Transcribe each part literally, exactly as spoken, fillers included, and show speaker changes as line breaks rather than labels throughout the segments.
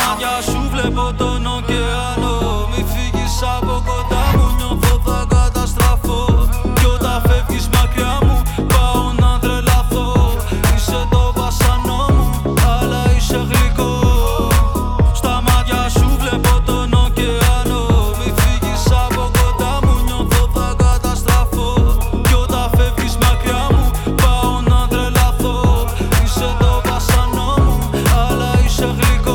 μάτια σου βλέπω τον ωκεανό. Μη φύγεις από κοντά μου, νιώθω θα καταστραφώ. Κι όταν φεύγεις μακριά μου, πάω να τρελαθώ. Είσαι το βασανό μου, αλλά είσαι γλυκό. Στα μάτια σου βλέπω τον ωκεανό. Μη φύγεις από κοντά μου, νιώθω θα καταστραφώ. Κι όταν φεύγεις μακριά μου, πάω να τρελαθώ. Είσαι το βασανό μου, αλλά είσαι γλυκό.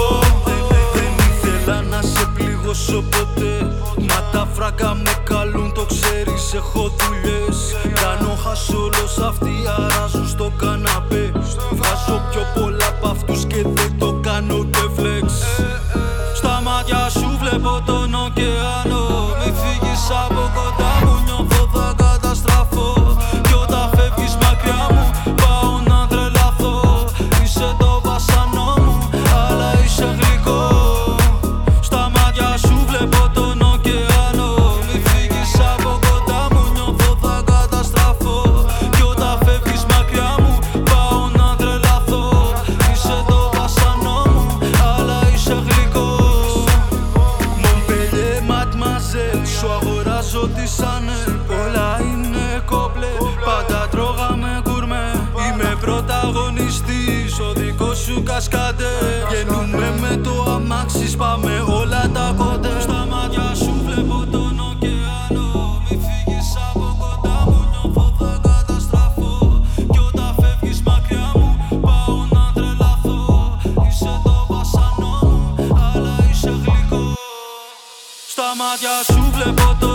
Ποτέ. Μα τα φράγκα με καλούν, το ξέρεις, έχω δουλειές. Κάνω χασόλος, αυτοί αράζουν στο καναπέ. Βγάζω πιο πολλά απ' αυτούς και δεν το κάνω και flex. Στα μάτια σου βλέπω τον ωκεανό. Μη φύγεις από κοντά μου, νιώθω θα καταστραφώ. Κι όταν φεύγεις μακριά μου, πάω να τρελαθώ. Είσαι το βασανό μου, αλλά είσαι γλυκό. Στα μάτια σου βλέπω τον ωκεανό. Μη φύγεις από κοντά μου, νιώθω θα καταστραφώ. Κι όταν φεύγεις μακριά μου, πάω να τρελαθώ. Είσαι το βασανό μου, αλλά είσαι γλυκό. Montpellier, Mademoiselle, σου αγοράζω τη Chanel. Όλα είναι κόμπλε, πάντα τρώγαμε γκουρμέ. Είμαι πρωταγωνιστής, ο δικός σου κασκαντέ. Γεννούμε με το αμάξι, σπάμε όλα τα κοντέ. Στα μάτια σου βλέπω τον ωκεανό. Μη φύγεις από κοντά μου, νιώθω θα καταστραφώ. Κι όταν φεύγεις μακριά μου, πάω να τρελαθώ. Είσαι το βασανό μου, αλλά είσαι γλυκό. Στα μάτια σου βλέπω τον